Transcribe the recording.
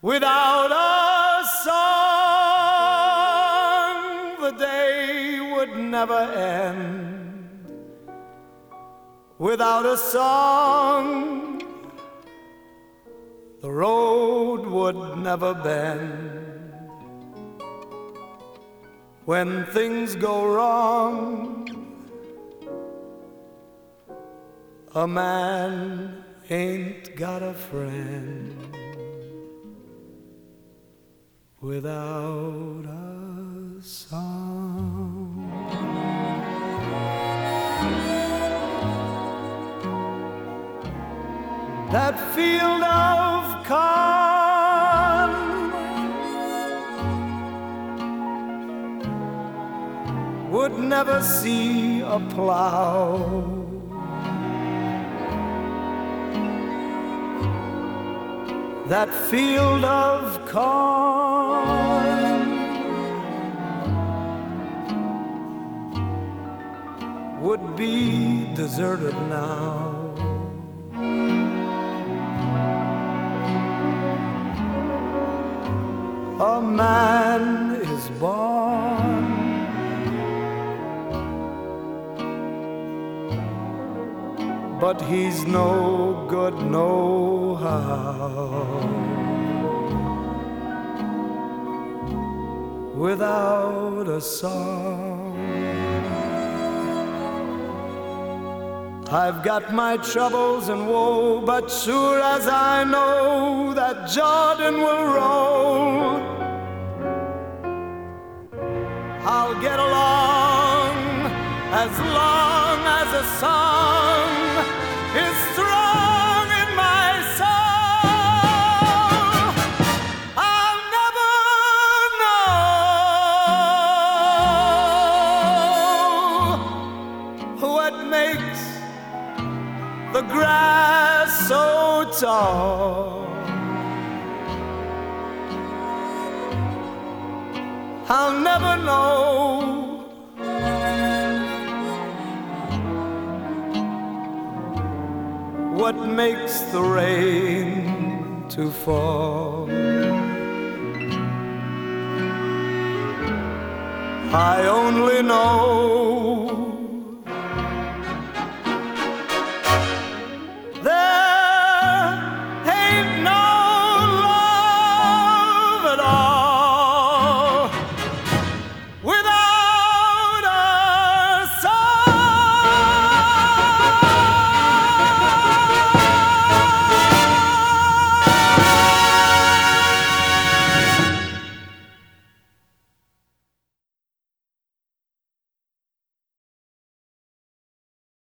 Without a song, the day would never end. Without a song, the road would never bend. When things go wrong, a man ain't got a friend. Without a song. That field of corn would never see a plow. That field of corn would be deserted now. A man is born, but he's no good no how without a song. I've got my troubles and woe, but sure as I know that Jordan will roll, I'll get along as long as a song is strong in my soul. I'll never know what makes the grass so tall. I'll never know what makes the rain to fall. I only know